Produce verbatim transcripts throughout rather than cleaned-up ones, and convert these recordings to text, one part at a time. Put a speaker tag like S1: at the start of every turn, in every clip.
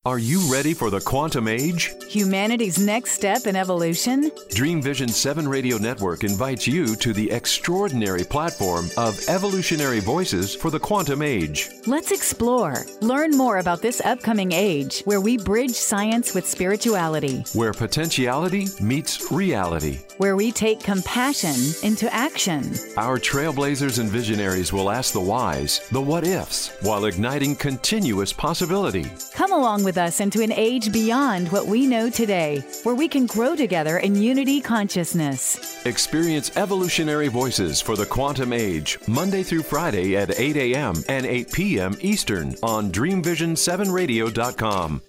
S1: Are you ready for the quantum age?
S2: Humanity's next step in evolution?
S1: Dream Vision seven Radio Network invites you to the extraordinary platform of evolutionary voices for the quantum age.
S2: Let's explore. Learn more about this upcoming age where we bridge science with spirituality.
S1: Where potentiality meets reality.
S2: Where we take compassion into action.
S1: Our trailblazers and visionaries will ask the whys, the what ifs, while igniting continuous possibility.
S2: Come along with us into an age beyond what we know today, where we can grow together in unity consciousness.
S1: Experience evolutionary voices for the quantum age, Monday through Friday at eight a.m. and eight p.m. Eastern on dream vision seven radio dot com.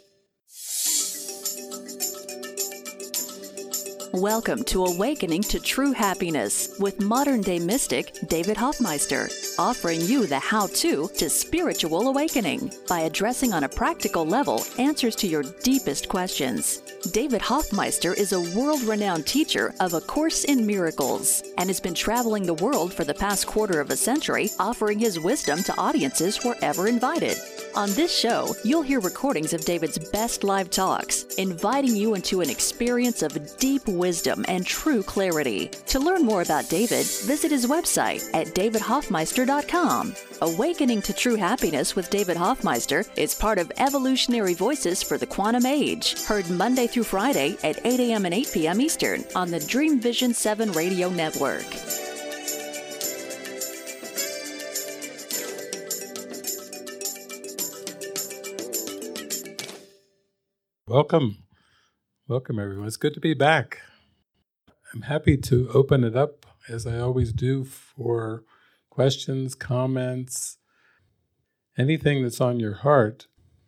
S3: Welcome to Awakening to True Happiness with modern-day mystic David Hoffmeister, offering you the how-to to spiritual awakening by addressing on a practical level answers to your deepest questions. David Hoffmeister is a world-renowned teacher of A Course in Miracles and has been traveling the world for the past quarter of a century, offering his wisdom to audiences wherever invited. On this show, you'll hear recordings of David's best live talks, inviting you into an experience of deep wisdom and true clarity. To learn more about David, visit his website at david hoffmeister dot com. Awakening to True Happiness with David Hoffmeister is part of Evolutionary Voices for the Quantum Age, heard Monday through Friday at eight a.m. and eight p.m. Eastern on the Dream Vision seven Radio Network.
S4: Welcome. Welcome, everyone. It's good to be back. I'm happy to open it up, as I always do, for questions, comments, anything that's on your heart.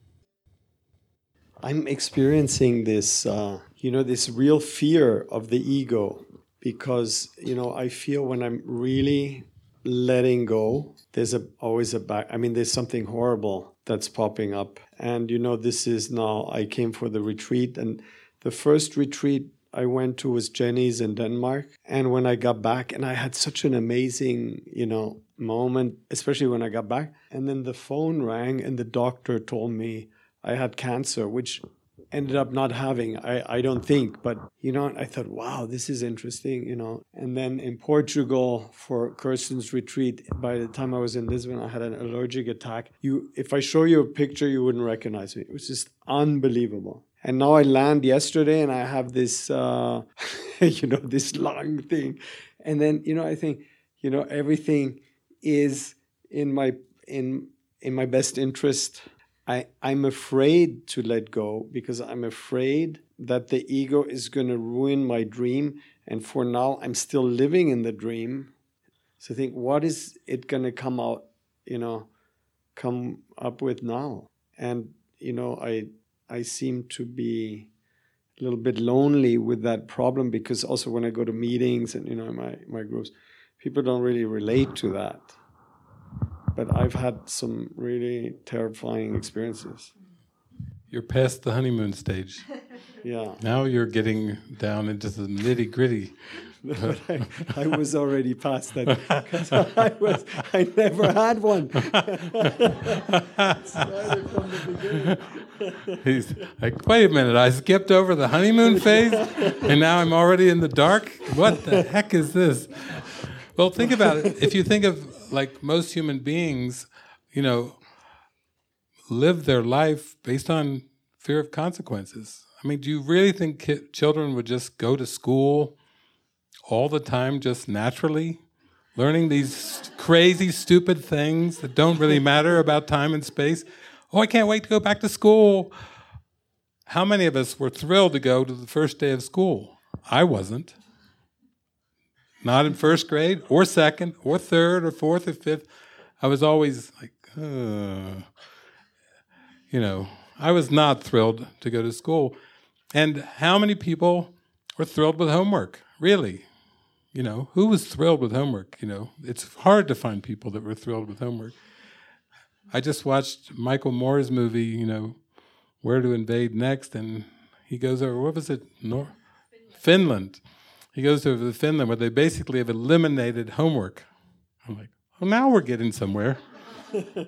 S5: I'm experiencing this, uh, you know, this real fear of the ego because, you know, I feel when I'm really letting go, there's a, always a back, I mean, there's something horrible that's popping up. And, you know, this is now, I came for the retreat, and the first retreat I went to was Jenny's in Denmark. And when I got back, and I had such an amazing, you know, moment, especially when I got back. And then the phone rang and the doctor told me I had cancer, which ended up not having, I, I don't think. But, you know, I thought, wow, this is interesting, you know. And then in Portugal for Kirsten's retreat, by the time I was in Lisbon, I had an allergic attack. You, if I show you a picture, you wouldn't recognize me. It was just unbelievable. And now I land yesterday and I have this, uh, you know, this lung thing. And then, you know, I think, you know, everything is in my in in my best interest. I, I'm afraid to let go because I'm afraid that the ego is going to ruin my dream. And for now, I'm still living in the dream. So I think, what is it going to come out, you know, come up with now? And, you know, I I seem to be a little bit lonely with that problem because also when I go to meetings and, you know, my, my groups, people don't really relate to that. But I've had some really terrifying experiences.
S4: You're past the honeymoon stage.
S5: Yeah.
S4: Now you're getting down into the nitty gritty.
S5: But I, I was already past that because I was I never had one. Started from the beginning.
S4: He's like, wait a minute, I skipped over the honeymoon phase and now I'm already in the dark? What the heck is this? Well, think about it. If you think of like most human beings, you know, live their life based on fear of consequences. I mean, do you really think ki- children would just go to school all the time, just naturally, learning these crazy, stupid things that don't really matter about time and space? Oh, I can't wait to go back to school. How many of us were thrilled to go to the first day of school? I wasn't. Not in first grade, or second, or third, or fourth, or fifth. I was always like, uh, you know, I was not thrilled to go to school. And how many people were thrilled with homework? Really? You know, who was thrilled with homework? You know, it's hard to find people that were thrilled with homework. I just watched Michael Moore's movie, you know, Where to Invade Next, and he goes over, what was it? Nor- Finland. He goes over to Finland where they basically have eliminated homework. I'm like, well, now we're getting somewhere.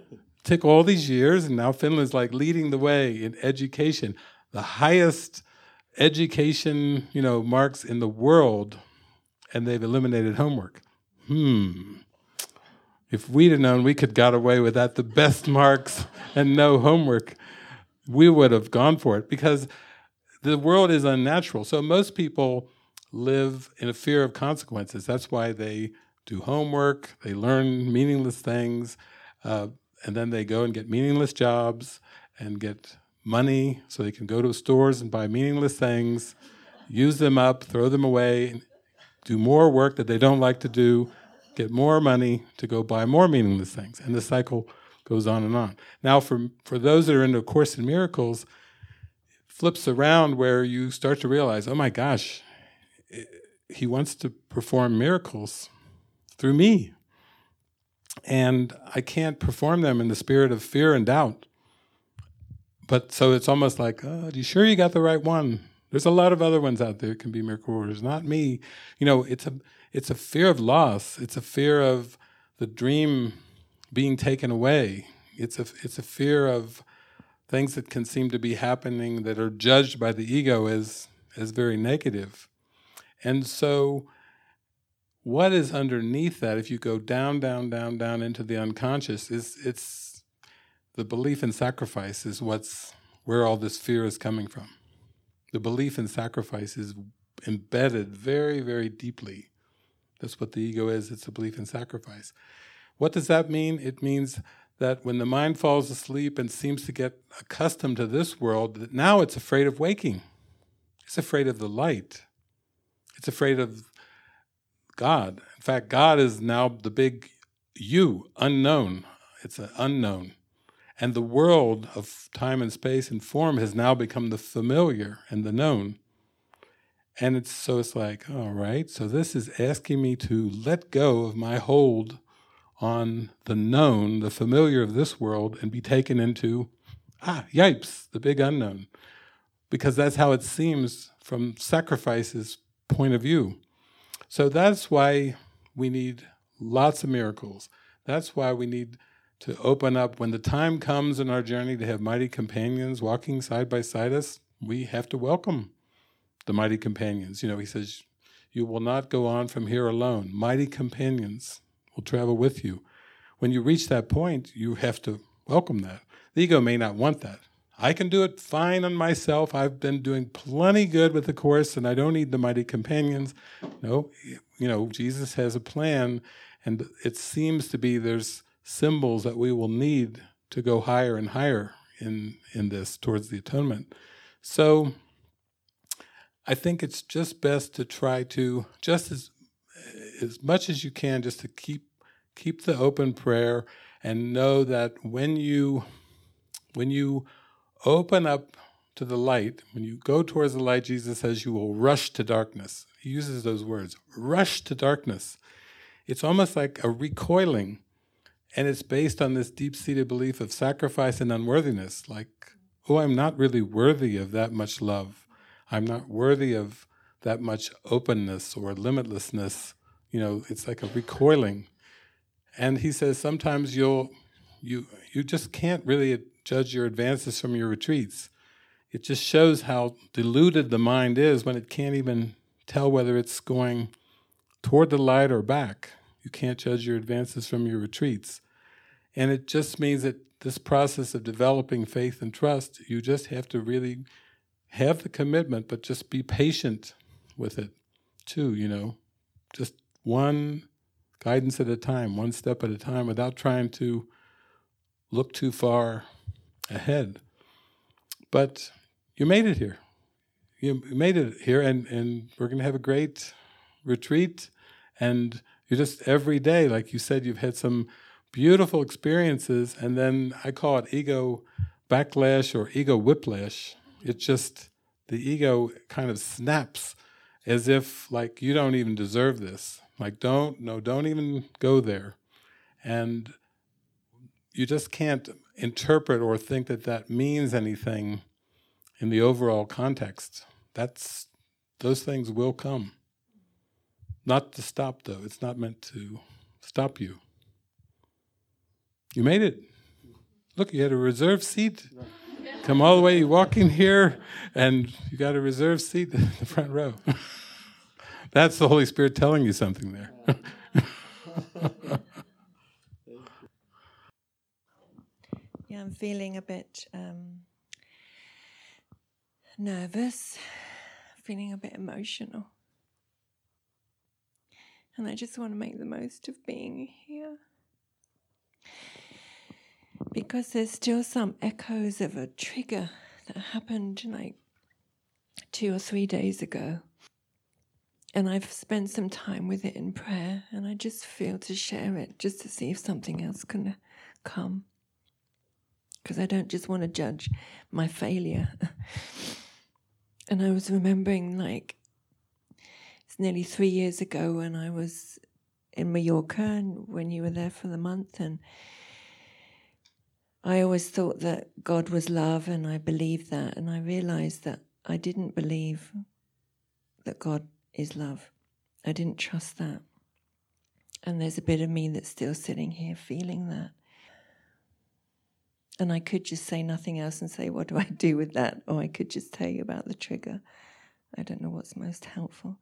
S4: took all these years, and now Finland's like leading the way in education, the highest education, you know, marks in the world, and they've eliminated homework. Hmm. If we'd have known we could got away with that, the best marks and no homework, we would have gone for it, because the world is unnatural. So most people live in a fear of consequences. That's why they do homework, they learn meaningless things, uh, and then they go and get meaningless jobs and get money so they can go to stores and buy meaningless things, use them up, throw them away, do more work that they don't like to do, get more money to go buy more meaningless things. And the cycle goes on and on. Now, for, for those that are into A Course in Miracles, it flips around where you start to realize, oh my gosh, he wants to perform miracles through me. And I can't perform them in the spirit of fear and doubt. But so it's almost like, oh, are you sure you got the right one? There's a lot of other ones out there that can be miracle workers, not me. You know, it's a it's a fear of loss. It's a fear of the dream being taken away. It's a it's a fear of things that can seem to be happening that are judged by the ego as as very negative. And so what is underneath that, if you go down, down, down, down into the unconscious, is it's the belief in sacrifice is what's where all this fear is coming from. The belief in sacrifice is embedded very, very deeply. That's what the ego is, it's a belief in sacrifice. What does that mean? It means that when the mind falls asleep and seems to get accustomed to this world, that now it's afraid of waking. It's afraid of the light. It's afraid of God. In fact, God is now the big you, unknown. It's an unknown. And the world of time and space and form has now become the familiar and the known. And it's so it's like, all right, so this is asking me to let go of my hold on the known, the familiar of this world, and be taken into, ah, yipes, the big unknown. Because that's how it seems from sacrifice's point of view. So that's why we need lots of miracles. That's why we need to open up. When the time comes in our journey to have mighty companions walking side by side us, we have to welcome the mighty companions. You know, he says, you will not go on from here alone. Mighty companions will travel with you. When you reach that point, you have to welcome that. The ego may not want that. I can do it fine on myself. I've been doing plenty good with the Course, and I don't need the mighty companions. No, you know, Jesus has a plan, and it seems to be there's symbols that we will need to go higher and higher in in this towards the atonement. So I think it's just best to try to, just as as much as you can, just to keep keep the open prayer, and know that when you when you open up to the light, when you go towards the light, Jesus says you will rush to darkness. He uses those words, rush to darkness. It's almost like a recoiling, and it's based on this deep-seated belief of sacrifice and unworthiness, like, oh, I'm not really worthy of that much love. I'm not worthy of that much openness or limitlessness. You know, it's like a recoiling. And he says sometimes you'll, you you just can't really judge your advances from your retreats. It just shows how deluded the mind is when it can't even tell whether it's going toward the light or back. You can't judge your advances from your retreats. And it just means that this process of developing faith and trust, you just have to really have the commitment, but just be patient with it too, you know. Just one guidance at a time, one step at a time, without trying to look too far ahead. But you made it here. You made it here, and, and we're going to have a great retreat. And you just, every day, like you said, you've had some beautiful experiences, and then I call it ego backlash or ego whiplash. It just, the ego kind of snaps as if, like, you don't even deserve this. Like, don't, no, don't even go there. And you just can't interpret or think that that means anything in the overall context. That's, those things will come. Not to stop, though. It's not meant to stop you. You made it. Look, you had a reserved seat. Come all the way, you walk in here, and you got a reserved seat in the front row. That's the Holy Spirit telling you something there.
S6: Yeah, I'm feeling a bit um, nervous, feeling a bit emotional. And I just want to make the most of being here. Because there's still some echoes of a trigger that happened like two or three days ago. And I've spent some time with it in prayer, and I just feel to share it, just to see if something else can come. Because I don't just want to judge my failure. And I was remembering, like, it's nearly three years ago when I was in Mallorca, and when you were there for the month, and I always thought that God was love, and I believed that, and I realized that I didn't believe that God is love. I didn't trust that. And there's a bit of me that's still sitting here feeling that. And I could just say nothing else and say, what do I do with that? Or I could just tell you about the trigger. I don't know what's most helpful.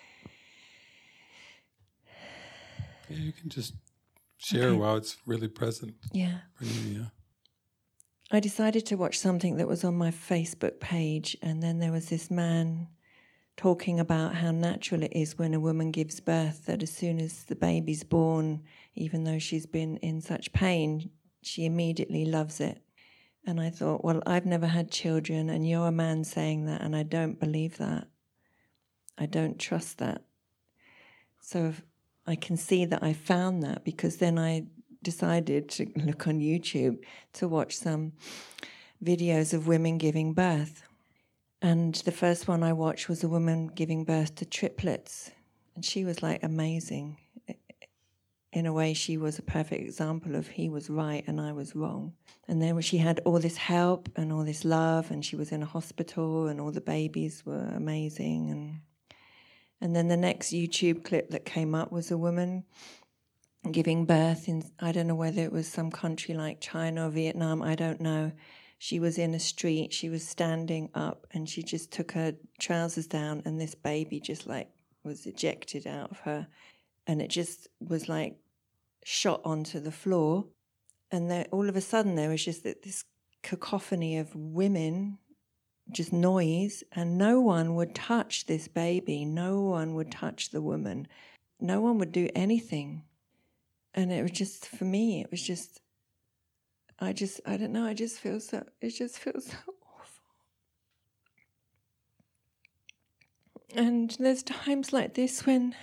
S4: Yeah, you can just share okay. while it's really present.
S6: Yeah.
S4: For you, yeah.
S6: I decided to watch something that was on my Facebook page, and then there was this man talking about how natural it is when a woman gives birth, that as soon as the baby's born, even though she's been in such pain, she immediately loves it. And I thought, well, I've never had children, and you're a man saying that, and I don't believe that. I don't trust that. So if I can see that I found that, because then I decided to look on YouTube to watch some videos of women giving birth. And the first one I watched was a woman giving birth to triplets. And she was like amazing. In a way, she was a perfect example of he was right and I was wrong. And then she had all this help and all this love, and she was in a hospital, and all the babies were amazing. And and then the next YouTube clip that came up was a woman giving birth in, I don't know whether it was some country like China or Vietnam, I don't know. She was in a street, she was standing up, and she just took her trousers down, and this baby just like was ejected out of her. And it just was like shot onto the floor. And there, all of a sudden there was just this cacophony of women, just noise, and no one would touch this baby. No one would touch the woman. No one would do anything. And it was just, for me, it was just, I just, I don't know, I just feel so, it just feels so awful. And there's times like this when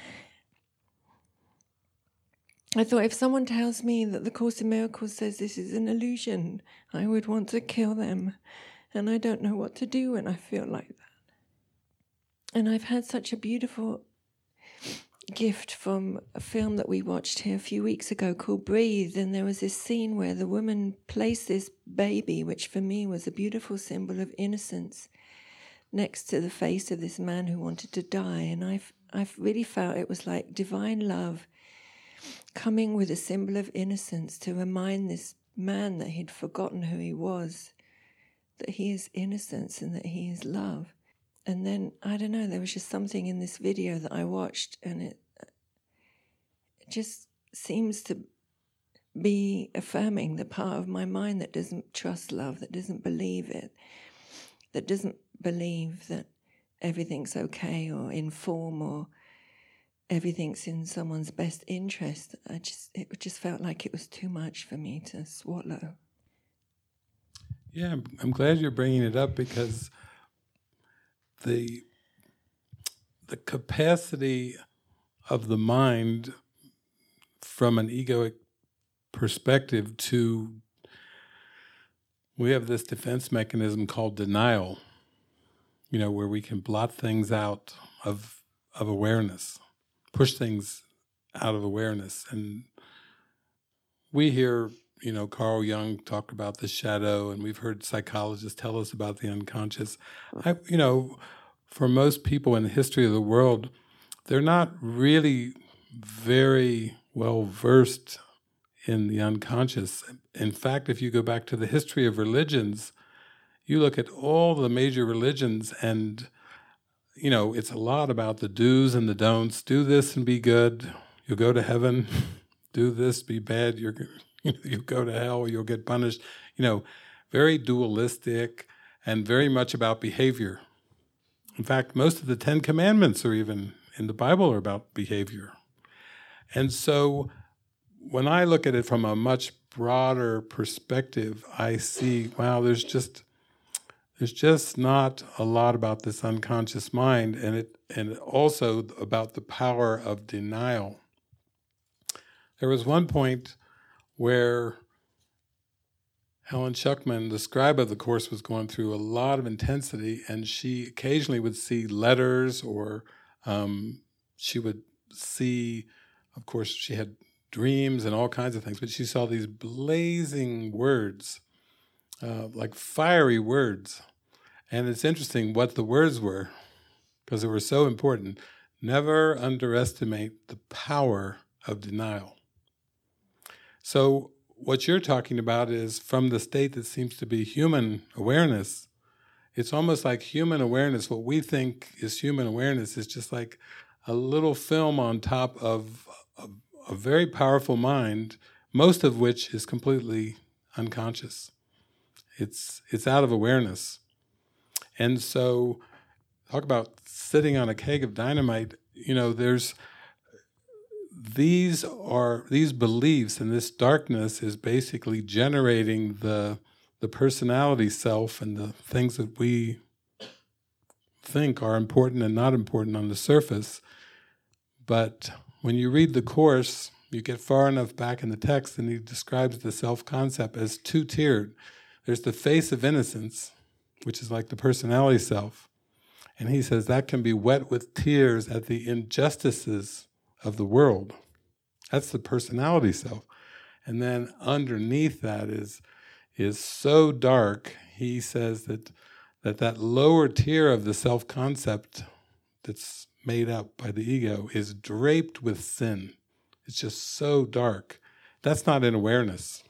S6: I thought, if someone tells me that the Course in Miracles says this is an illusion, I would want to kill them. And I don't know what to do when I feel like that. And I've had such a beautiful gift from a film that we watched here a few weeks ago called Breathe, and there was this scene where the woman placed this baby, which for me was a beautiful symbol of innocence, next to the face of this man who wanted to die. And I've, I've really felt it was like divine love coming with a symbol of innocence to remind this man that he'd forgotten who he was, that he is innocence and that he is love. And then, I don't know, there was just something in this video that I watched, and it, it just seems to be affirming the part of my mind that doesn't trust love, that doesn't believe it, that doesn't believe that everything's okay or in form or everything's in someone's best interest. I just, it just felt like it was too much for me to swallow.
S4: Yeah, I'm glad you're bringing it up, because the the capacity of the mind from an egoic perspective to, we have this defense mechanism called denial, you know, where we can blot things out of of awareness, push things out of awareness. And we hear, you know, Carl Jung talk about the shadow, and we've heard psychologists tell us about the unconscious. I, you know, for most people in the history of the world, they're not really very well versed in the unconscious. In fact, if you go back to the history of religions, you look at all the major religions and, you know, it's a lot about the do's and the don'ts. Do this and be good, you'll go to heaven. Do this, be bad, you're, you'll go to hell, you'll get punished. You know, very dualistic and very much about behavior. In fact, most of the Ten Commandments are even in the Bible are about behavior. And so when I look at it from a much broader perspective, I see, wow, there's just there's just not a lot about this unconscious mind, and it and also about the power of denial. There was one point where Helen Schuckman, the scribe of the Course, was going through a lot of intensity, and she occasionally would see letters, or um, she would see, of course, she had dreams and all kinds of things, but she saw these blazing words, uh, like fiery words. And it's interesting what the words were, because they were so important. Never underestimate the power of denial. So what you're talking about is from the state that seems to be human awareness. It's almost like human awareness. What we think is human awareness is just like a little film on top of a, a very powerful mind, most of which is completely unconscious. It's it's out of awareness. And so, talk about sitting on a keg of dynamite. You know, there's these are these beliefs, and this darkness is basically generating the the personality self and the things that we think are important and not important on the surface. But when you read the Course, you get far enough back in the text, and he describes the self-concept as two-tiered. There's the face of innocence, which is like the personality self. And he says that can be wet with tears at the injustices of the world. That's the personality self. And then underneath that is is so dark, he says that that, that lower tier of the self-concept that's made up by the ego is draped with sin. It's just so dark. That's not in awareness.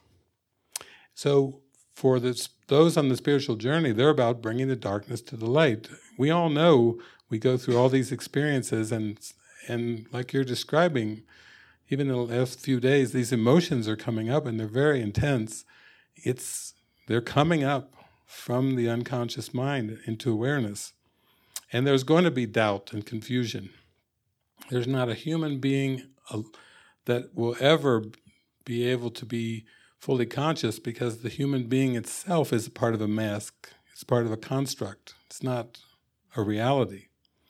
S4: So for this, those on the spiritual journey, they're about bringing the darkness to the light. We all know we go through all these experiences, and and like you're describing, even in the last few days, these emotions are coming up, and they're very intense. It's they're coming up from the unconscious mind into awareness. And there's going to be doubt and confusion. There's not a human being uh, that will ever be able to be fully conscious, because the human being itself is a part of a mask. It's part of a construct. It's not a reality.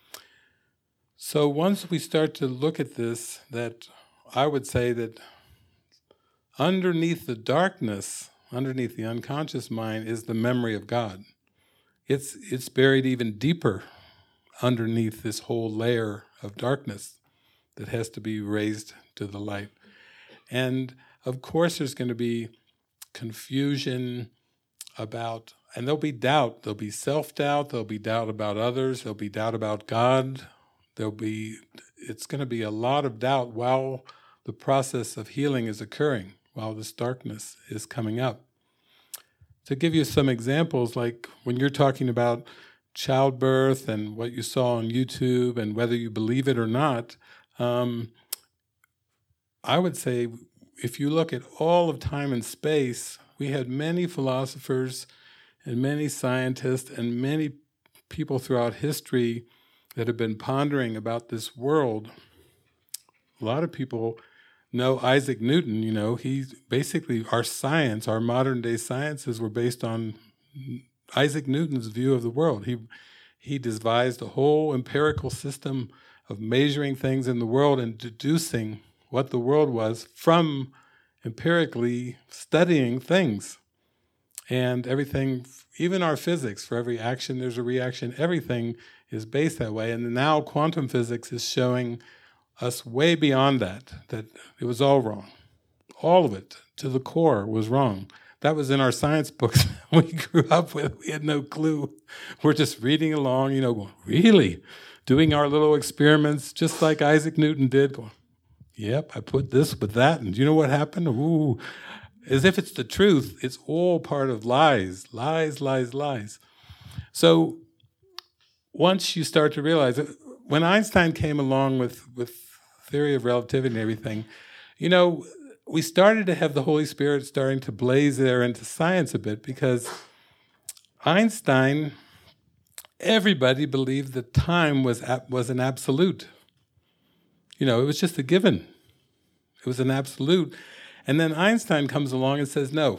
S4: So once we start to look at this, that I would say that underneath the darkness, underneath the unconscious mind, is the memory of God. It's it's buried even deeper underneath this whole layer of darkness that has to be raised to the light. And of course there's going to be confusion about, and there'll be doubt, there'll be self-doubt, there'll be doubt about others, there'll be doubt about God, there'll be, it's going to be a lot of doubt while the process of healing is occurring, while this darkness is coming up. To give you some examples, like when you're talking about childbirth and what you saw on YouTube and whether you believe it or not, um, I would say if you look at all of time and space, we had many philosophers and many scientists and many people throughout history that have been pondering about this world. A lot of people know Isaac Newton. You know, he's basically, our science, our modern day sciences were based on Isaac Newton's view of the world. He he devised a whole empirical system of measuring things in the world and deducing what the world was from empirically studying things. And everything, even our physics, for every action there's a reaction, everything is based that way. And now quantum physics is showing us way beyond that, that it was all wrong. All of it, to the core, was wrong. That was in our science books we grew up with. We had no clue. We're just reading along, you know, going, really? Doing our little experiments just like Isaac Newton did. Going, Yep, I put this with that, and do you know what happened? Ooh, as if it's the truth. It's all part of lies, lies, lies, lies. So once you start to realize it, when Einstein came along with, with theory of relativity and everything, you know, we started to have the Holy Spirit starting to blaze there into science a bit, because Einstein, everybody believed that time was was an absolute. You know, it was just a given. It was an absolute. And then Einstein comes along and says, no,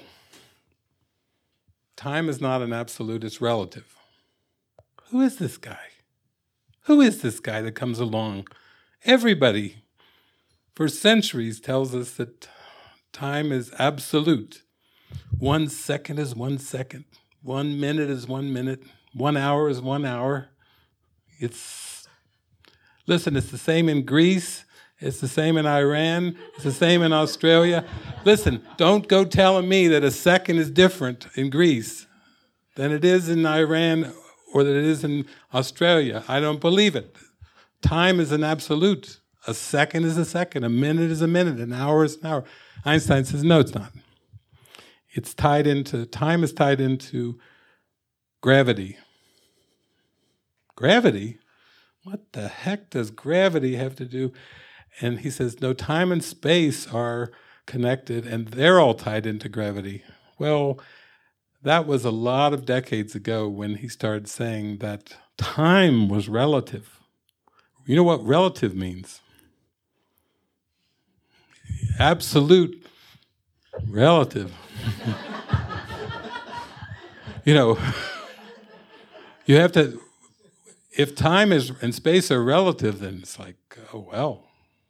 S4: time is not an absolute, it's relative. Who is this guy? Who is this guy that comes along? Everybody for centuries tells us that time is absolute. One second is one second. One minute is one minute. One hour is one hour. It's, listen, it's the same in Greece. It's the same in Iran. It's the same in Australia. Listen, don't go telling me that a second is different in Greece than it is in Iran or that it is in Australia. I don't believe it. Time is an absolute. A second is a second. A minute is a minute. An hour is an hour. Einstein says, no, it's not. It's tied into, time is tied into gravity. Gravity? What the heck does gravity have to do? And he says, no, time and space are connected, and they're all tied into gravity. Well, that was a lot of decades ago when he started saying that time was relative. You know what relative means? Absolute relative. You know, you have to, if time is and space are relative, then it's like, oh, well,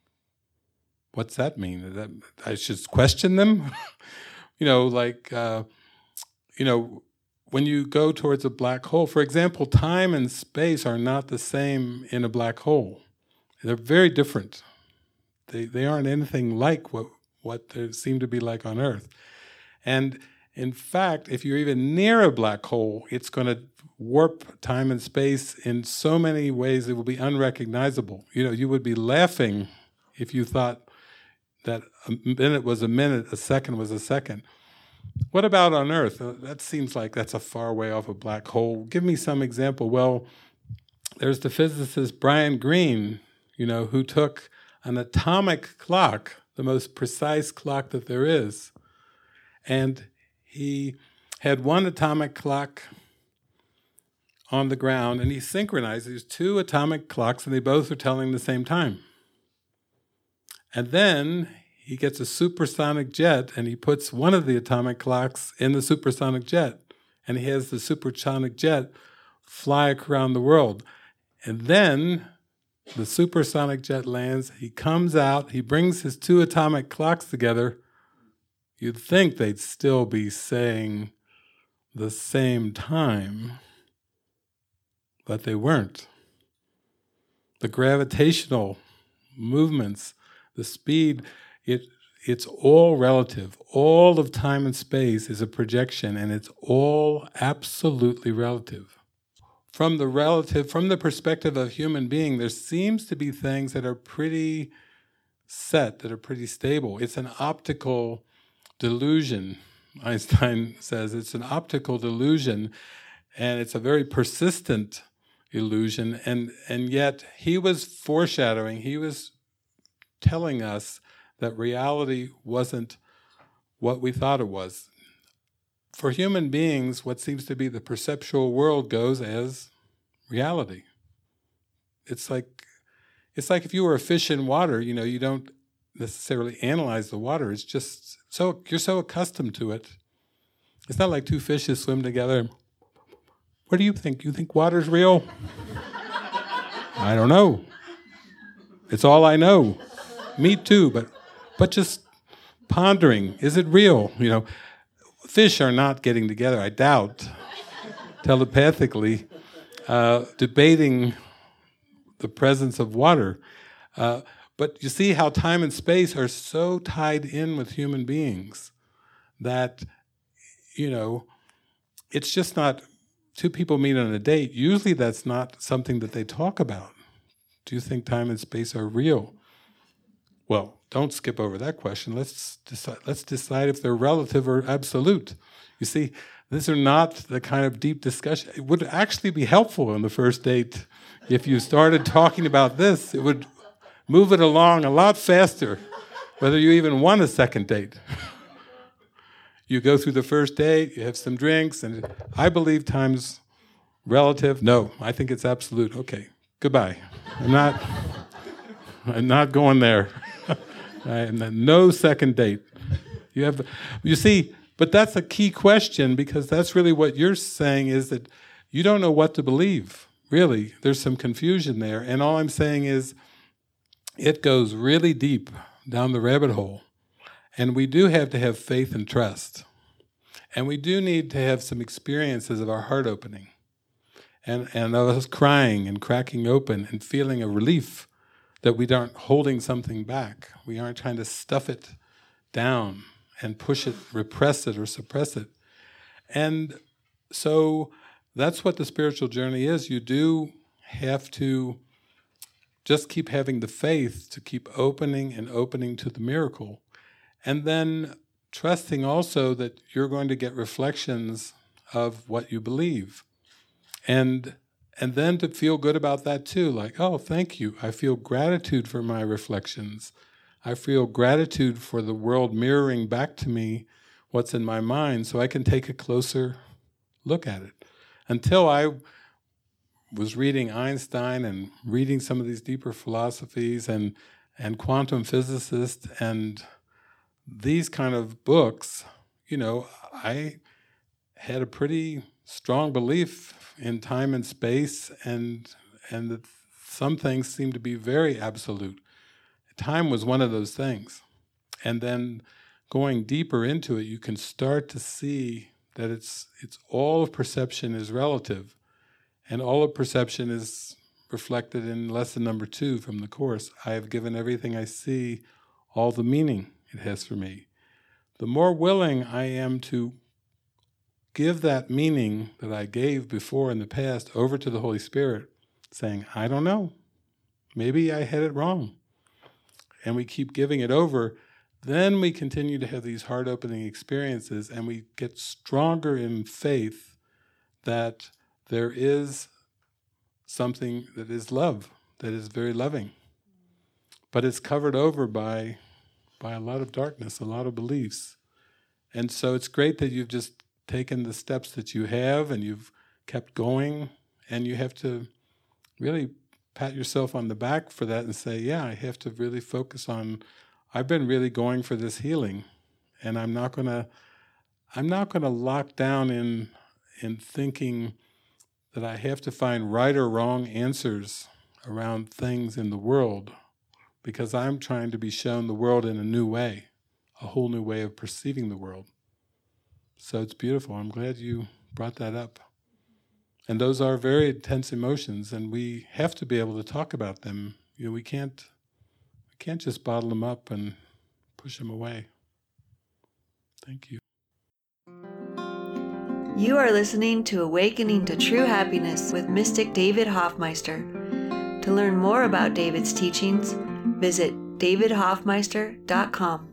S4: what's that mean? That I should question them? You know, like, uh, you know, when you go towards a black hole, for example, time and space are not the same in a black hole. They're very different. They they aren't anything like what, what they seem to be like on Earth. And in fact, if you're even near a black hole, it's going to warp time and space in so many ways it will be unrecognizable. You know, you would be laughing if you thought that a minute was a minute, a second was a second. What about on Earth? Uh, that seems like that's a far way off a black hole. Give me some example. Well, there's the physicist Brian Greene, you know, who took an atomic clock, the most precise clock that there is, and he had one atomic clock on the ground, and he synchronized these two atomic clocks, and they both are telling the same time. And then he gets a supersonic jet, and he puts one of the atomic clocks in the supersonic jet, and he has the supersonic jet fly around the world. And then the supersonic jet lands, he comes out, he brings his two atomic clocks together. You'd think they'd still be saying the same time, but they weren't. The gravitational movements, the speed, it it's all relative. All of time and space is a projection, and it's all absolutely relative. From the relative, from the perspective of a human being, there seems to be things that are pretty set, that are pretty stable. It's an optical delusion, Einstein says. It's an optical delusion, and it's a very persistent illusion, and, and yet he was foreshadowing, he was telling us that reality wasn't what we thought it was. For human beings, what seems to be the perceptual world goes as reality. It's like it's like if you were a fish in water, you know, you don't necessarily analyze the water. It's just so you're so accustomed to it. It's not like two fishes swim together. What do you think? You think water's real? I don't know. It's all I know. Me too, but but just pondering, is it real? You know, fish are not getting together, I doubt, telepathically, uh, debating the presence of water. Uh, but you see how time and space are so tied in with human beings that, you know, it's just not, two people meet on a date, usually that's not something that they talk about. Do you think time and space are real? Well, don't skip over that question. Let's decide, let's decide if they're relative or absolute. You see, these are not the kind of deep discussion. It would actually be helpful on the first date if you started talking about this. It would move it along a lot faster, whether you even want a second date. You go through the first date, you have some drinks, and I believe time's relative. No, I think it's absolute. Okay, goodbye. I'm not, I'm not going there. No second date. You have, you see, but that's a key question, because that's really what you're saying, is that you don't know what to believe. Really, there's some confusion there, and all I'm saying is it goes really deep down the rabbit hole, and we do have to have faith and trust, and we do need to have some experiences of our heart opening, and and of us crying and cracking open and feeling a relief that we aren't holding something back. We aren't trying to stuff it down and push it, repress it, or suppress it. And so that's what the spiritual journey is. You do have to just keep having the faith to keep opening and opening to the miracle. And then trusting also that you're going to get reflections of what you believe. And and then to feel good about that too, like, oh, thank you. I feel gratitude for my reflections. I feel gratitude for the world mirroring back to me what's in my mind, so I can take a closer look at it. Until I was reading Einstein and reading some of these deeper philosophies and, and quantum physicists and these kind of books, you know, I had a pretty strong belief in time and space, and and that some things seem to be very absolute. Time was one of those things. And then going deeper into it, you can start to see that it's it's all of perception is relative, and all of perception is reflected in lesson number two from the Course. I have given everything I see all the meaning it has for me. The more willing I am to give that meaning that I gave before in the past over to the Holy Spirit, saying, I don't know, maybe I had it wrong, and we keep giving it over, then we continue to have these heart-opening experiences, and we get stronger in faith that there is something that is love, that is very loving. But it's covered over by, by a lot of darkness, a lot of beliefs. And so it's great that you've just taken the steps that you have, and you've kept going, and you have to really pat yourself on the back for that and say, yeah, I have to really focus on, I've been really going for this healing, and I'm not gonna I'm not gonna lock down in in thinking that I have to find right or wrong answers around things in the world, because I'm trying to be shown the world in a new way, a whole new way of perceiving the world. So it's beautiful. I'm glad you brought that up. And those are very intense emotions, and we have to be able to talk about them. You know, we can't we can't just bottle them up and push them away. Thank you.
S7: You are listening to Awakening to True Happiness with Mystic David Hoffmeister. To learn more about David's teachings, visit david hoffmeister dot com.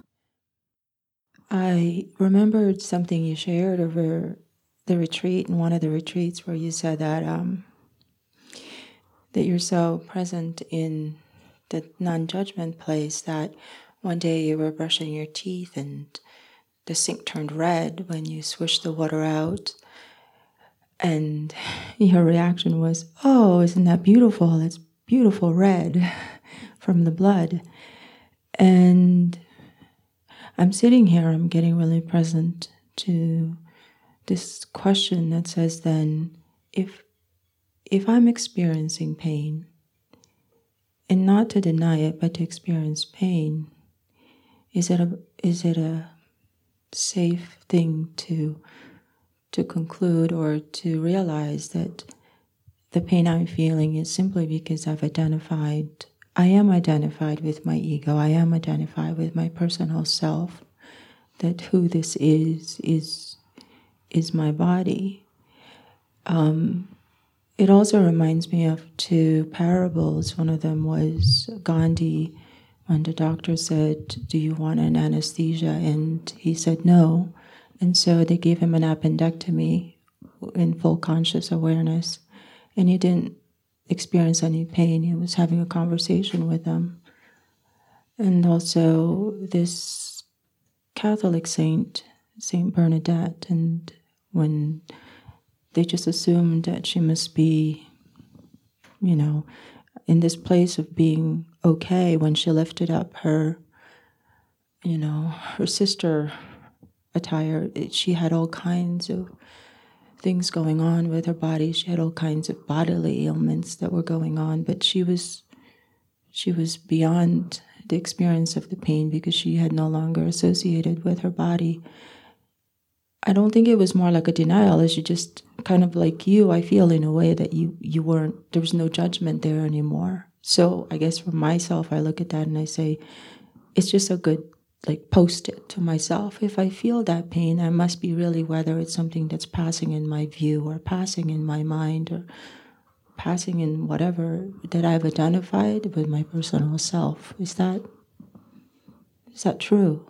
S8: I remembered something you shared over the retreat, in one of the retreats, where you said that um, that you're so present in the non-judgment place that one day you were brushing your teeth and the sink turned red when you swished the water out, and your reaction was, oh, isn't that beautiful? It's beautiful red from the blood. And I'm sitting here, I'm getting really present to this question that says then, if if I'm experiencing pain, and not to deny it, but to experience pain, is it a is it a safe thing to to conclude or to realize that the pain I'm feeling is simply because I've identified I am identified with my ego, I am identified with my personal self, that who this is, is, is my body. Um, it also reminds me of two parables. One of them was Gandhi, And the doctor said, do you want an anesthesia? And he said no. And so they gave him an appendectomy in full conscious awareness. And he didn't experience any pain. He was having a conversation with them. And also this Catholic saint, Saint Bernadette, and when they just assumed that she must be, you know, in this place of being okay when she lifted up her, you know, her sister attire. It, she had all kinds of things going on with her body. She had all kinds of bodily ailments that were going on, but she was, she was beyond the experience of the pain because she had no longer associated with her body. I don't think it was more like a denial. It's just kind of like you, I feel in a way that you, you weren't, there was no judgment there anymore. So I guess for myself, I look at that and I say, it's just a good, like, post-it to myself. If I feel that pain, I must be really, whether it's something that's passing in my view or passing in my mind or passing in whatever that I've identified with my personal self. Is that, is that true?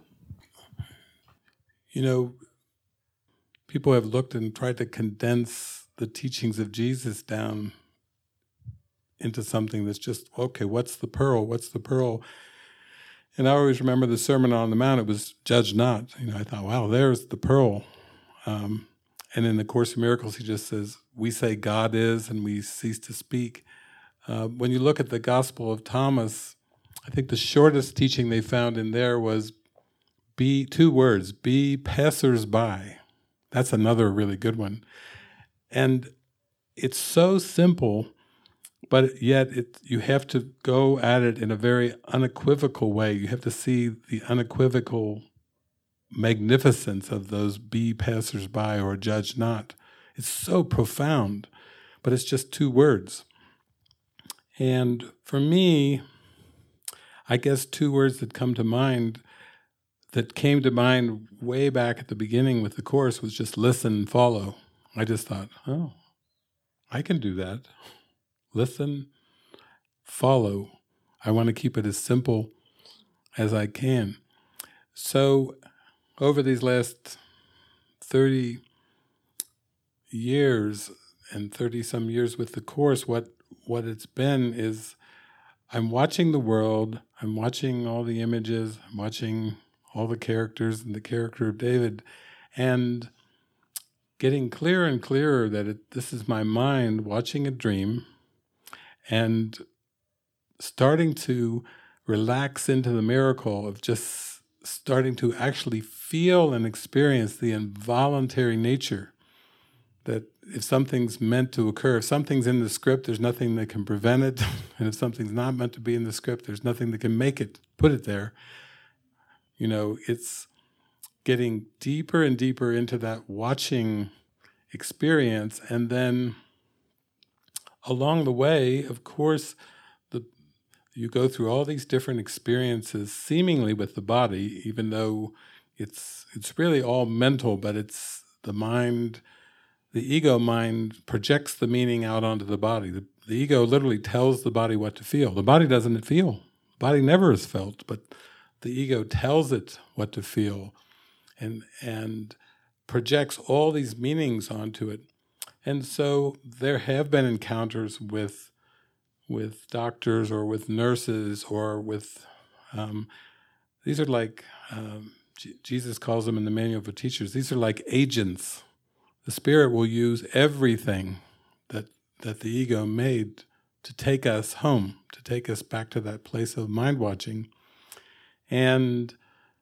S4: You know, people have looked and tried to condense the teachings of Jesus down into something that's just, okay, what's the pearl? What's the pearl? And I always remember the Sermon on the Mount, it was judge not. You know, I thought, wow, there's the pearl. Um, and in the Course in Miracles, he just says, we say God is and we cease to speak. Uh, when you look at the Gospel of Thomas, I think the shortest teaching they found in there was be, two words, be passers-by. That's another really good one. And it's so simple, but yet it, you have to go at it in a very unequivocal way. You have to see the unequivocal magnificence of those be passers-by or judge not. It's so profound, but it's just two words. And for me, I guess two words that come to mind, that came to mind way back at the beginning with the Course, was just listen and follow. I just thought, oh, I can do that. Listen, follow. I want to keep it as simple as I can. So over these last thirty years and thirty some years with the Course, what, what it's been is I'm watching the world, I'm watching all the images, I'm watching all the characters and the character of David, and getting clearer and clearer that it, this is my mind watching a dream and starting to relax into the miracle of just starting to actually feel and experience the involuntary nature, that if something's meant to occur, if something's in the script, there's nothing that can prevent it, and if something's not meant to be in the script, there's nothing that can make it, put it there. You know, it's getting deeper and deeper into that watching experience, and then along the way, of course, the you go through all these different experiences, seemingly with the body, even though it's it's really all mental, but it's the mind, the ego mind projects the meaning out onto the body. The, the ego literally tells the body what to feel. The body doesn't feel. The body never is felt, but the ego tells it what to feel and and projects all these meanings onto it. And so there have been encounters with with doctors or with nurses or with, um, these are like, um, J- Jesus calls them in the Manual for Teachers, these are like agents. The Spirit will use everything that that the ego made to take us home, to take us back to that place of mind watching. And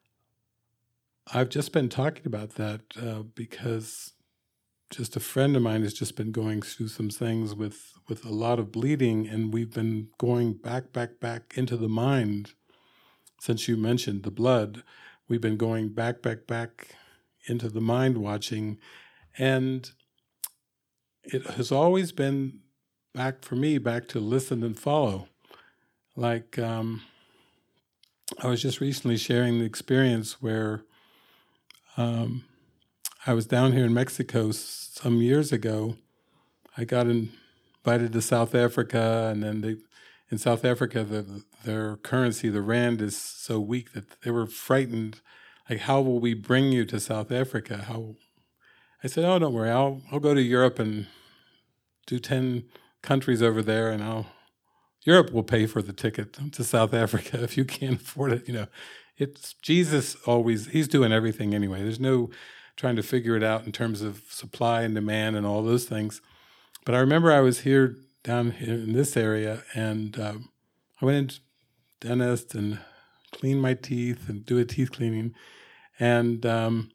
S4: I've just been talking about that uh, because just a friend of mine has just been going through some things with, with a lot of bleeding, and we've been going back, back, back into the mind. Since you mentioned the blood, we've been going back, back, back into the mind watching, and it has always been back for me, back to listen and follow. Like, um, I was just recently sharing the experience where um, I was down here in Mexico some years ago. I got invited to South Africa, and then they in South Africa, the, their currency, the rand, is so weak that they were frightened. Like, how will we bring you to South Africa? How? I said, oh, don't worry. I'll I'll go to Europe and do ten countries over there, and I'll Europe will pay for the ticket to South Africa if you can't afford it. You know, it's Jesus always. He's doing everything anyway. There's no trying to figure it out in terms of supply and demand and all those things. But I remember I was here down here in this area, and um, I went into dentist and cleaned my teeth and do a teeth cleaning, and um,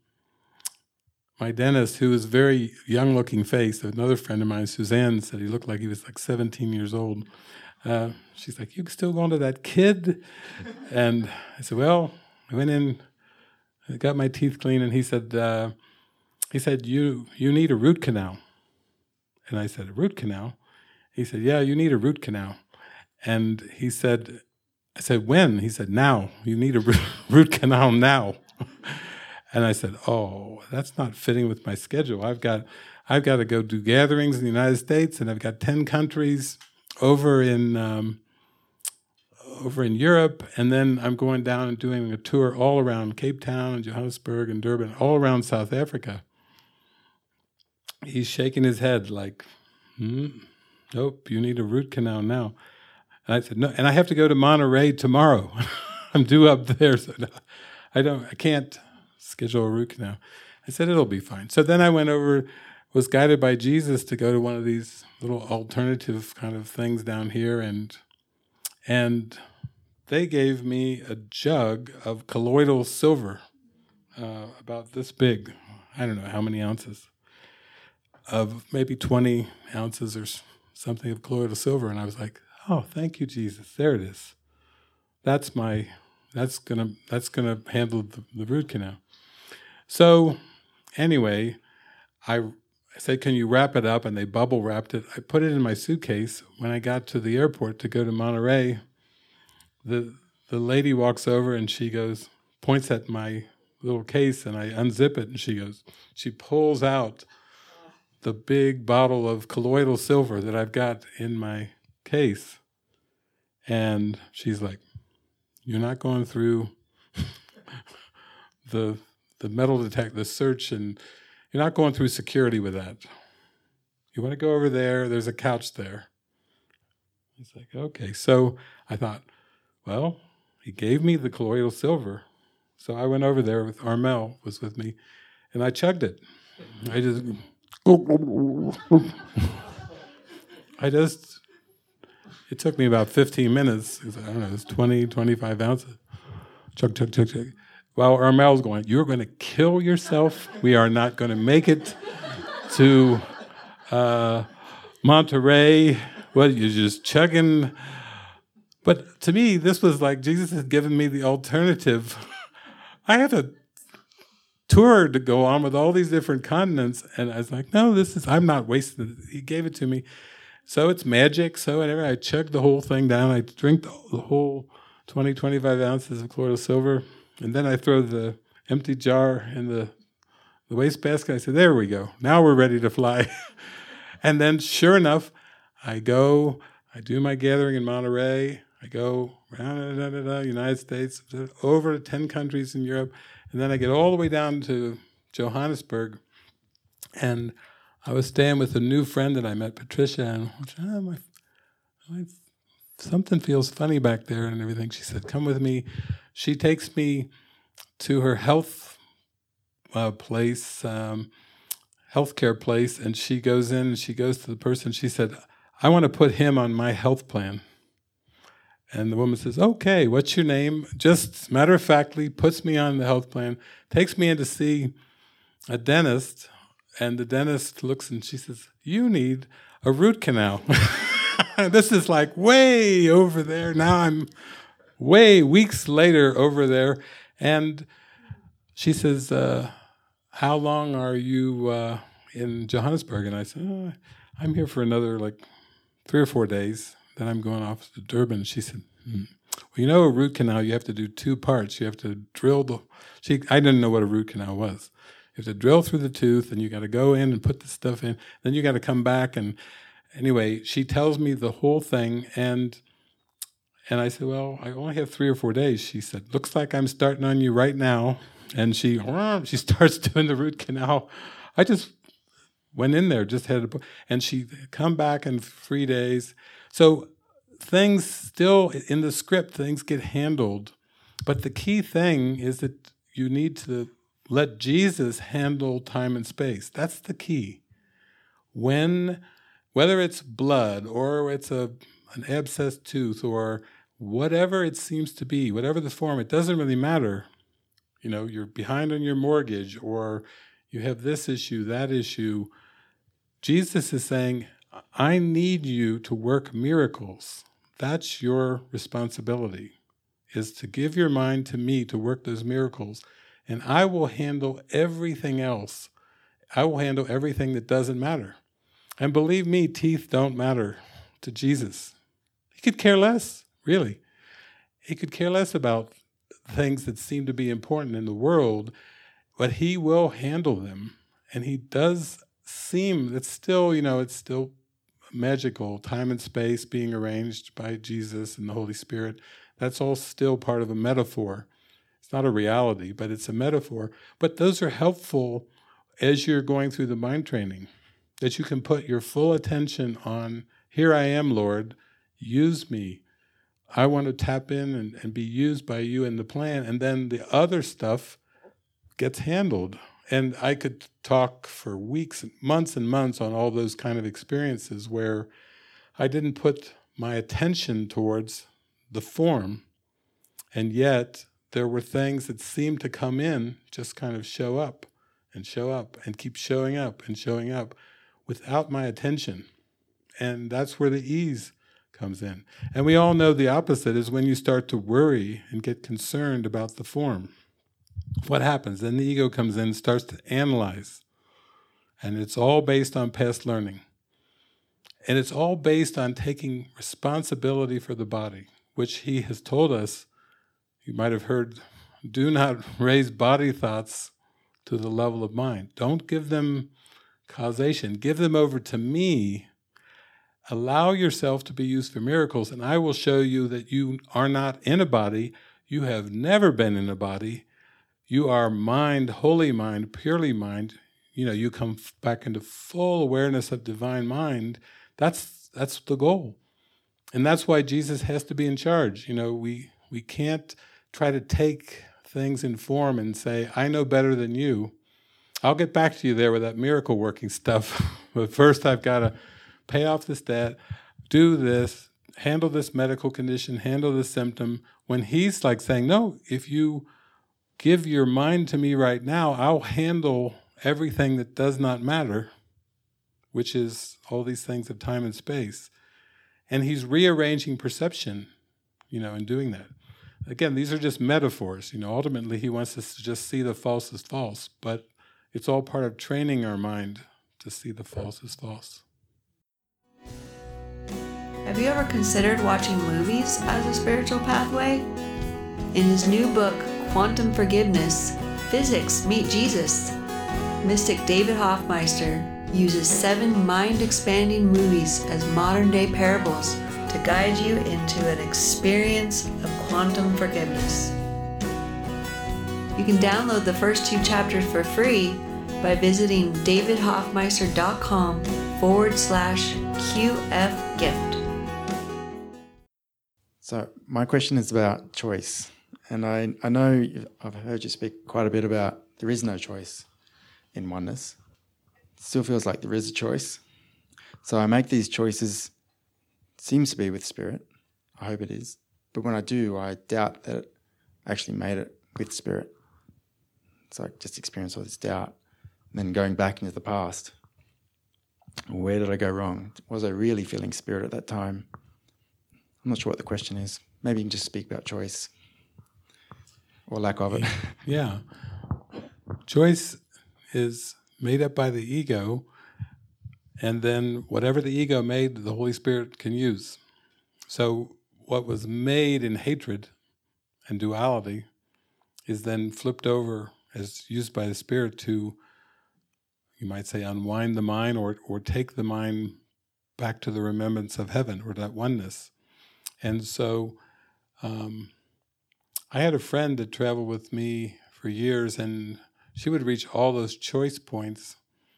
S4: my dentist, who was very young-looking face, another friend of mine, Suzanne, said he looked like he was like seventeen years old. Uh, she's like, you still going to that kid? And I said, well, I went in, I got my teeth cleaned, and he said, uh, he said, you you need a root canal. And I said, a root canal? He said, yeah, you need a root canal. And he said, I said, when? He said, now. You need a root canal now. And I said, oh, that's not fitting with my schedule. I've got I've got to go do gatherings in the United States, and I've got ten countries over in um, over in Europe, and then I'm going down and doing a tour all around Cape Town and Johannesburg and Durban, all around South Africa. He's shaking his head like, hmm, nope, you need a root canal now. And I said, no, and I have to go to Monterey tomorrow. I'm due up there, so no, I don't, I can't schedule a root canal. I said, it'll be fine. So then I went over, was guided by Jesus to go to one of these little alternative kind of things down here, and and they gave me a jug of colloidal silver, uh, about this big, I don't know how many ounces, of maybe twenty ounces or something of colloidal silver, and I was like, oh, thank you, Jesus, there it is. That's my, that's gonna, that's gonna handle the, the root canal. So anyway, I, I said, can you wrap it up? And they bubble wrapped it. I put it in my suitcase. When I got to the airport to go to Monterey, the the lady walks over and she goes, points at my little case, and I unzip it, and she goes, she pulls out the big bottle of colloidal silver that I've got in my case. And she's like, you're not going through the the metal detector, the search, and you're not going through security with that. You want to go over there, there's a couch there. It's like, okay. So I thought, well, he gave me the colloidal silver. So I went over there with Armel, was with me, and I chugged it. I just, I just, it took me about fifteen minutes. I don't know, it's twenty, twenty-five ounces. Chug, chug, chug, chug. While Armel's going, you're going to kill yourself. We are not going to make it to uh, Monterey. What, you're just chugging. But to me, this was like Jesus had given me the alternative. I had a tour to go on with all these different continents, and I was like, no, this is, I'm not wasting it. He gave it to me. So it's magic. So whatever, I chugged the whole thing down. I drank the, the whole twenty, twenty-five ounces of colloidal silver. And then I throw the empty jar in the, the wastebasket. I said, there we go. Now we're ready to fly. And then sure enough, I go, I do my gathering in Monterey. I go around da, da, da, da, United States, over to ten countries in Europe. And then I get all the way down to Johannesburg. And I was staying with a new friend that I met, Patricia, and oh, my, my, something feels funny back there and everything. She said, come with me. She takes me to her health uh, place, um, healthcare place, and she goes in and she goes to the person. She said, I want to put him on my health plan. And the woman says, okay, what's your name? Just matter-of-factly puts me on the health plan, takes me in to see a dentist, and the dentist looks and she says, you need a root canal. This is like way over there. Now I'm way weeks later over there. And she says, uh, how long are you uh, in Johannesburg? And I said, oh, I'm here for another like three or four days. Then I'm going off to Durban. She said, hmm. well, you know, a root canal, you have to do two parts. You have to drill the, she, I didn't know what a root canal was. You have to drill through the tooth, and you got to go in and put the stuff in. Then you got to come back. And anyway, she tells me the whole thing, and And I said, well, I only have three or four days. She said, looks like I'm starting on you right now. And she she starts doing the root canal. I just went in there, just had a, and she come back in three days. So things still, in the script, things get handled. But the key thing is that you need to let Jesus handle time and space. That's the key. When, whether it's blood or it's a an abscessed tooth or whatever it seems to be, whatever the form, it doesn't really matter. You know, you're behind on your mortgage or you have this issue, that issue. Jesus is saying, I need you to work miracles. That's your responsibility, is to give your mind to me to work those miracles. And I will handle everything else. I will handle everything that doesn't matter. And believe me, teeth don't matter to Jesus. He could care less, really. He could care less about things that seem to be important in the world, but he will handle them. And he does seem, it's still, you know, it's still magical, time and space being arranged by Jesus and the Holy Spirit. That's all still part of a metaphor. It's not a reality, but it's a metaphor. But those are helpful as you're going through the mind training, that you can put your full attention on, here I am, Lord, use me. I want to tap in and, and be used by you in the plan. And then the other stuff gets handled. And I could talk for weeks, months and months on all those kind of experiences where I didn't put my attention towards the form, and yet there were things that seemed to come in, just kind of show up and show up and keep showing up and showing up without my attention. And that's where the ease comes in. And we all know the opposite is when you start to worry and get concerned about the form. What happens? Then the ego comes in and starts to analyze. And it's all based on past learning. And it's all based on taking responsibility for the body, which he has told us, you might have heard, do not raise body thoughts to the level of mind. Don't give them causation. Give them over to me. Allow yourself to be used for miracles, and I will show you that you are not in a body. You have never been in a body. You are mind, holy mind, purely mind. You know, you come back into full awareness of divine mind. That's that's the goal. And that's why Jesus has to be in charge. You know, we we can't try to take things in form and say, I know better than you. I'll get back to you there with that miracle working stuff. But first I've got to pay off this debt, do this, handle this medical condition, handle this symptom. When he's like saying, no, if you give your mind to me right now, I'll handle everything that does not matter, which is all these things of time and space. And he's rearranging perception, you know, in doing that. Again, these are just metaphors. You know, ultimately he wants us to just see the false as false, but it's all part of training our mind to see the false as false.
S7: Have you ever considered watching movies as a spiritual pathway? In his new book, Quantum Forgiveness, Physics Meet Jesus, Mystic David Hoffmeister uses seven mind-expanding movies as modern-day parables to guide you into an experience of quantum forgiveness. You can download the first two chapters for free by visiting davidhoffmeister.com forward slash QF gift.
S9: So my question is about choice. And I, I know I've heard you speak quite a bit about there is no choice in oneness. It still feels like there is a choice. So I make these choices, seems to be with spirit. I hope it is. But when I do, I doubt that I actually made it with spirit. So I just experience all this doubt. And then going back into the past. Where did I go wrong? Was I really feeling spirit at that time? I'm not sure what the question is. Maybe you can just speak about choice. Or lack of it.
S4: Yeah. Choice is made up by the ego, and then whatever the ego made, the Holy Spirit can use. So what was made in hatred and duality is then flipped over as used by the Spirit to, you might say, unwind the mind or, or take the mind back to the remembrance of heaven or that oneness. And so Um, I had a friend that traveled with me for years, and she would reach all those choice points,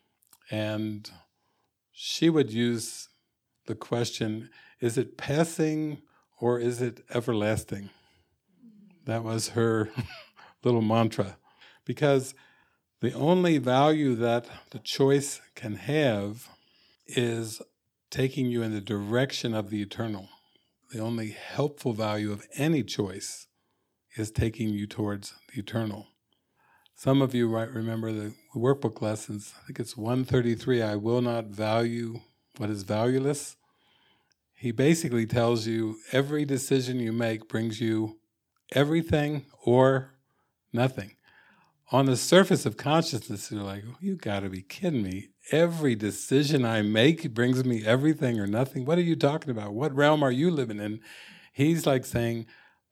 S4: and she would use the question, is it passing or is it everlasting? That was her little mantra. Because the only value that the choice can have is taking you in the direction of the eternal. The only helpful value of any choice is taking you towards the eternal. Some of you might remember the workbook lessons. I think it's one thirty-three, I will not value what is valueless. He basically tells you every decision you make brings you everything or nothing. On the surface of consciousness, you're like, oh, you gotta be kidding me. Every decision I make brings me everything or nothing. What are you talking about? What realm are you living in? He's like saying,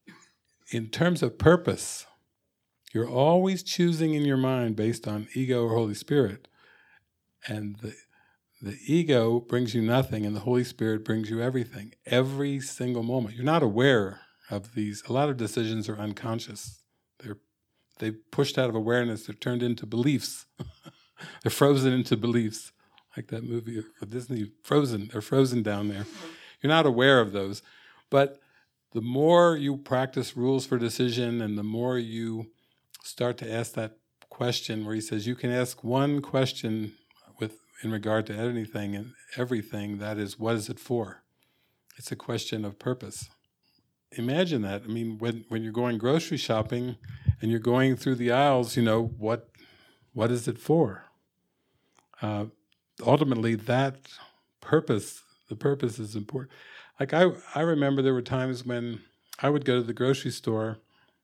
S4: in terms of purpose, you're always choosing in your mind based on ego or Holy Spirit. And the, the ego brings you nothing, and the Holy Spirit brings you everything, every single moment. You're not aware of these. A lot of decisions are unconscious. They're they pushed out of awareness. They're turned into beliefs. They're frozen into beliefs, like that movie of Disney, Frozen. They're frozen down there. You're not aware of those. But the more you practice rules for decision, and the more you start to ask that question, where he says you can ask one question with in regard to anything and everything, that is, what is it for? It's a question of purpose. Imagine that. I mean, when, when you're going grocery shopping and you're going through the aisles, you know, what what is it for? Uh, ultimately, that purpose, the purpose is important. Like I, I remember there were times when I would go to the grocery store,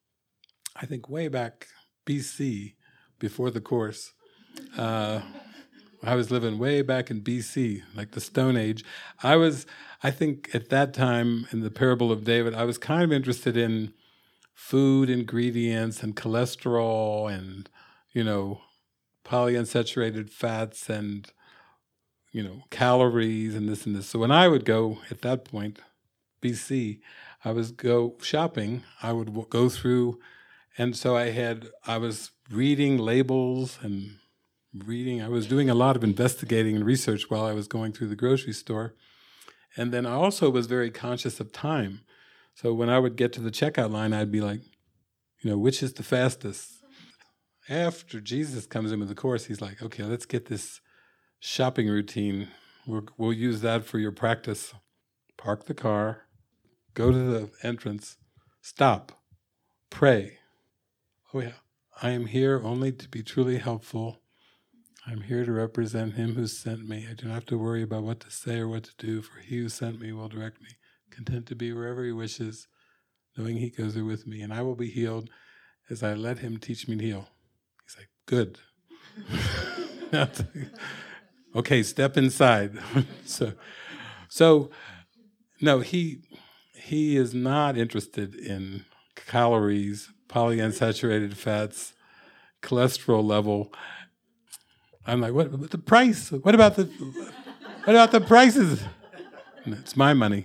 S4: I think way back B C, before the Course. Uh, I was living way back in B C, like the Stone Age. I was, I think at that time in the Parable of David, I was kind of interested in food ingredients and cholesterol and, you know, polyunsaturated fats and, you know, calories and this and this. So when I would go, at that point, B C, I was go shopping, I would w- go through, and so I had, I was reading labels and reading, I was doing a lot of investigating and research while I was going through the grocery store. And then I also was very conscious of time. So when I would get to the checkout line, I'd be like, you know, which is the fastest? After Jesus comes in with the Course, he's like, okay, let's get this shopping routine. We'll, we'll use that for your practice. Park the car, go to the entrance, stop, pray. Oh yeah, I am here only to be truly helpful. I'm here to represent him who sent me. I do not have to worry about what to say or what to do, for he who sent me will direct me. Content to be wherever he wishes, knowing he goes there with me, and I will be healed as I let him teach me to heal. He's like, good. Okay, step inside. so, so, no, he he is not interested in calories, polyunsaturated fats, cholesterol level. I'm like, what, what the price? What about the what about the prices? It's my money.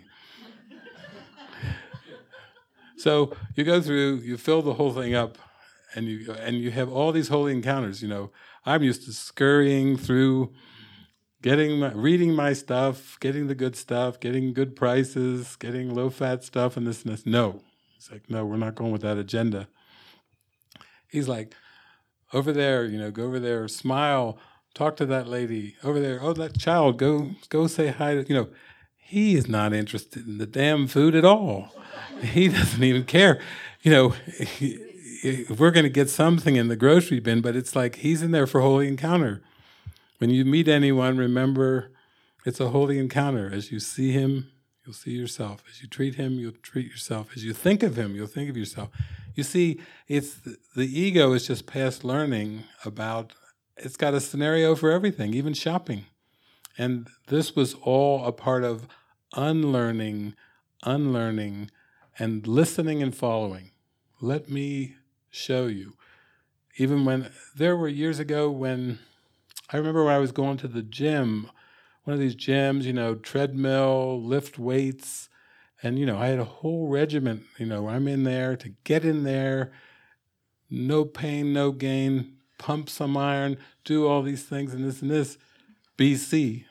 S4: So you go through, you fill the whole thing up, and you and you have all these holy encounters. You know, I'm used to scurrying through, getting my, reading my stuff, getting the good stuff, getting good prices, getting low-fat stuff, and this and this. No, it's like, no, we're not going with that agenda. He's like, over there, you know, go over there, smile, talk to that lady over there. Oh, that child, go go say hi to, you know. He is not interested in the damn food at all. He doesn't even care. You know, he, he, we're going to get something in the grocery bin, but it's like he's in there for holy encounter. When you meet anyone, remember it's a holy encounter. As you see him, you'll see yourself. As you treat him, you'll treat yourself. As you think of him, you'll think of yourself. You see, it's the, the ego is just past learning about, it's got a scenario for everything, even shopping. And this was all a part of unlearning, unlearning, and listening and following. Let me show you. Even when, there were years ago when, I remember when I was going to the gym, one of these gyms, you know, treadmill, lift weights, And, you know, I had a whole regiment, you know, I'm in there to get in there, no pain, no gain, pump some iron, do all these things and this and this, B C.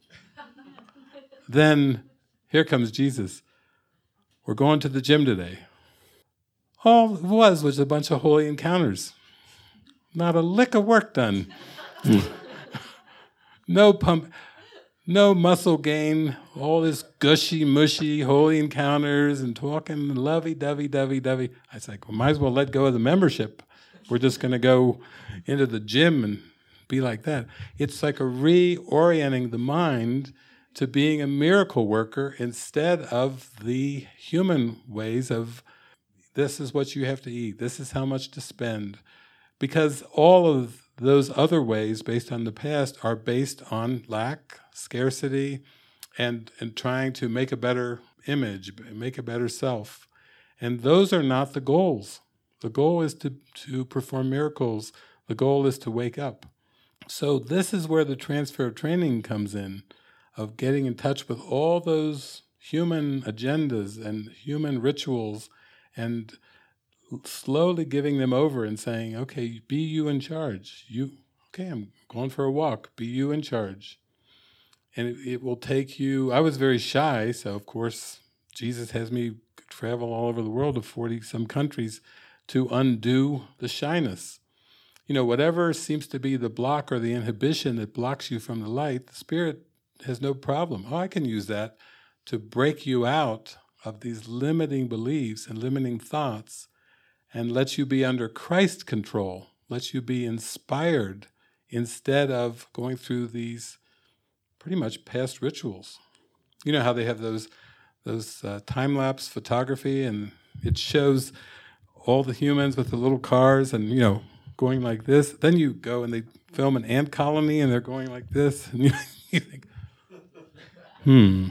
S4: Then here comes Jesus. We're going to the gym today. All it was was a bunch of holy encounters. Not a lick of work done. No pump, no muscle gain, all this gushy, mushy, holy encounters and talking lovey-dovey, dovey-dovey. I was like, well, might as well let go of the membership. We're just going to go into the gym and be like that. It's like a reorienting the mind to being a miracle worker instead of the human ways of this is what you have to eat, this is how much to spend. Because all of those other ways based on the past are based on lack, scarcity, and, and trying to make a better image, make a better self. And those are not the goals. The goal is to, to perform miracles. The goal is to wake up. So this is where the transfer of training comes in, of getting in touch with all those human agendas and human rituals and slowly giving them over and saying, okay, be you in charge. You, okay, I'm going for a walk. Be you in charge. And it, it will take you, I was very shy, so of course Jesus has me travel all over the world to forty-some countries to undo the shyness. You know, whatever seems to be the block or the inhibition that blocks you from the light, the Spirit has no problem. Oh, I can use that to break you out of these limiting beliefs and limiting thoughts and let you be under Christ control, let you be inspired instead of going through these pretty much past rituals. You know how they have those those uh, time-lapse photography and it shows all the humans with the little cars and, you know, going like this. Then you go and they film an ant colony and they're going like this. And you, you think, hmm.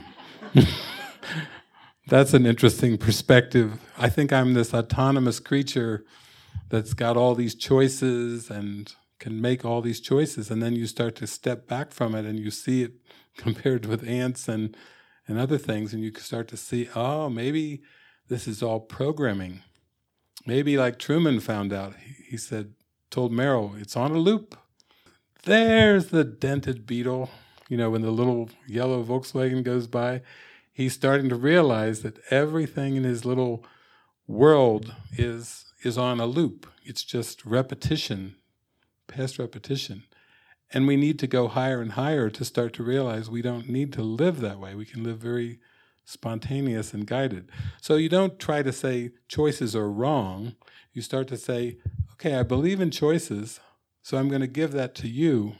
S4: That's an interesting perspective. I think I'm this autonomous creature that's got all these choices and can make all these choices, and then you start to step back from it and you see it compared with ants and, and other things, and you start to see, oh, maybe this is all programming. Maybe like Truman found out, he, he said, told Merrill, it's on a loop. There's the dented beetle, you know, when the little yellow Volkswagen goes by. He's starting to realize that everything in his little world is is on a loop. It's just repetition, past repetition. And we need to go higher and higher to start to realize we don't need to live that way. We can live very spontaneous and guided. So you don't try to say choices are wrong. You start to say, okay, I believe in choices, so I'm going to give that to you.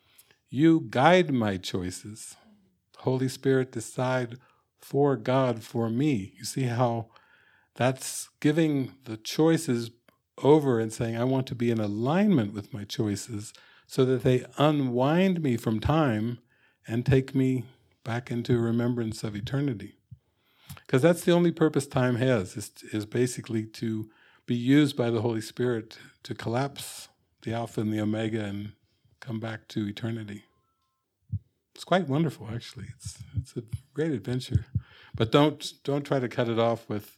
S4: You guide my choices. Holy Spirit, decide for God, for me. You see how that's giving the choices over and saying, I want to be in alignment with my choices so that they unwind me from time and take me back into remembrance of eternity. Because that's the only purpose time has, is, is basically to be used by the Holy Spirit to collapse the Alpha and the Omega and come back to eternity. It's quite wonderful, actually. It's it's a great adventure. But don't don't try to cut it off with,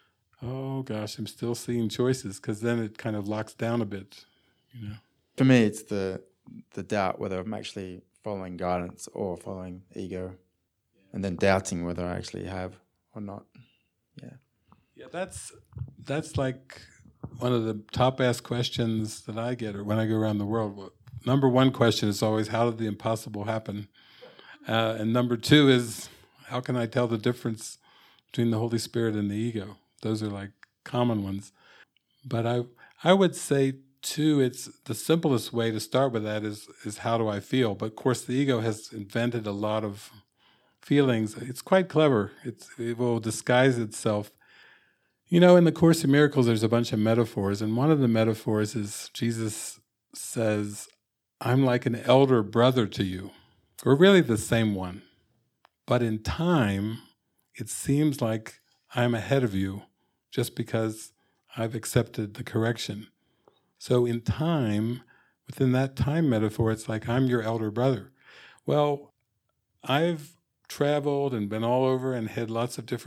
S4: oh gosh, I'm still seeing choices, because then it kind of locks down a bit, you know.
S9: For me, it's the the doubt whether I'm actually following guidance or following ego, and then doubting whether I actually have or not. Yeah.
S4: Yeah, that's that's like one of the top asked questions that I get, or when I go around the world. Well, number one question is always, how did the impossible happen? Uh, and number two is, how can I tell the difference between the Holy Spirit and the ego? Those are like common ones. But I I would say, too, it's the simplest way to start with that is, is how do I feel? But of course, the ego has invented a lot of feelings. It's quite clever. It's, it will disguise itself. You know, in the Course in Miracles, there's a bunch of metaphors, and one of the metaphors is Jesus says, I'm like an elder brother to you. We're really the same one. But in time, it seems like I'm ahead of you just because I've accepted the correction. So in time, within that time metaphor, it's like I'm your elder brother. Well, I've traveled and been all over and had lots of different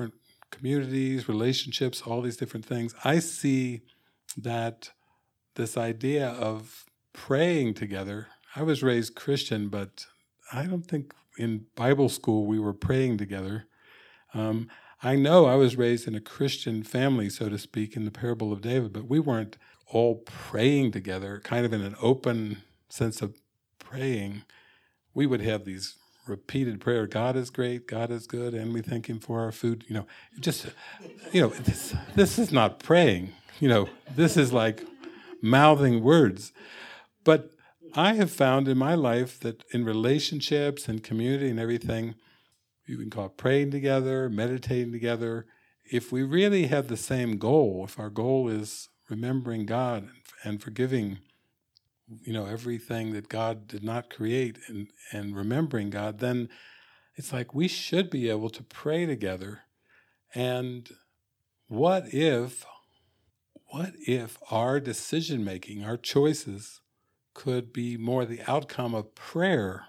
S4: communities, relationships, all these different things, I see that this idea of praying together, I was raised Christian, but I don't think in Bible school we were praying together. Um, I know I was raised in a Christian family, so to speak, in the parable of David, but we weren't all praying together, kind of in an open sense of praying. We would have these repeated prayer, God is great, God is good, and we thank Him for our food. You know, just, you know, this, this is not praying. You know, this is like mouthing words. But I have found in my life that in relationships and community and everything, you can call it praying together, meditating together. If we really have the same goal, if our goal is remembering God and forgiving, you know, everything that God did not create and, and remembering God, then it's like we should be able to pray together. And what if, what if our decision-making, our choices, could be more the outcome of prayer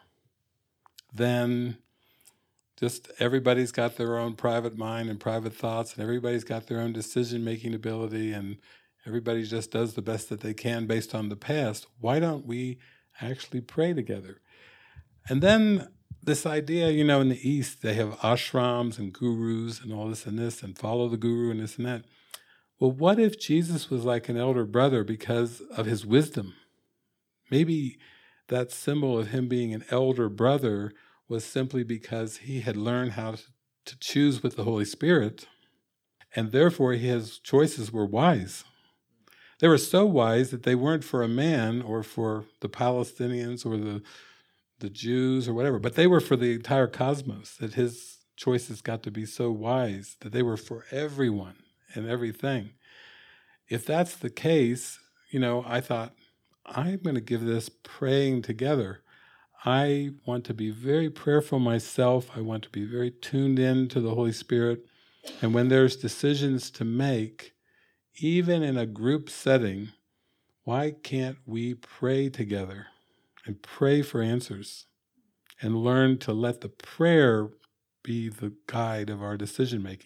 S4: than just everybody's got their own private mind and private thoughts, and everybody's got their own decision-making ability, and everybody just does the best that they can based on the past. Why don't we actually pray together? And then this idea, you know, in the East, they have ashrams and gurus and all this and this, and follow the guru and this and that. Well, what if Jesus was like an elder brother because of his wisdom? Maybe that symbol of him being an elder brother was simply because he had learned how to, to choose with the Holy Spirit, and therefore his choices were wise. They were so wise that they weren't for a man or for the Palestinians or the the Jews or whatever, but they were for the entire cosmos, that his choices got to be so wise that they were for everyone and everything. If that's the case, you know, I thought, I'm going to give this praying together. I want to be very prayerful myself. I want to be very tuned in to the Holy Spirit. And when there's decisions to make, even in a group setting, why can't we pray together and pray for answers and learn to let the prayer be the guide of our decision-making?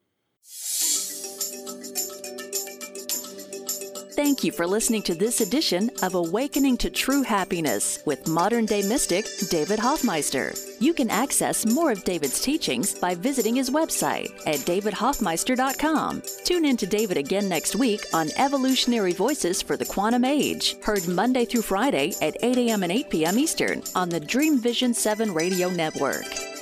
S3: Thank you for listening to this edition of Awakening to True Happiness with modern-day mystic David Hoffmeister. You can access more of David's teachings by visiting his website at david hoffmeister dot com. Tune in to David again next week on Evolutionary Voices for the Quantum Age, heard Monday through Friday at eight a.m. and eight p.m. Eastern on the Dream Vision seven Radio Network.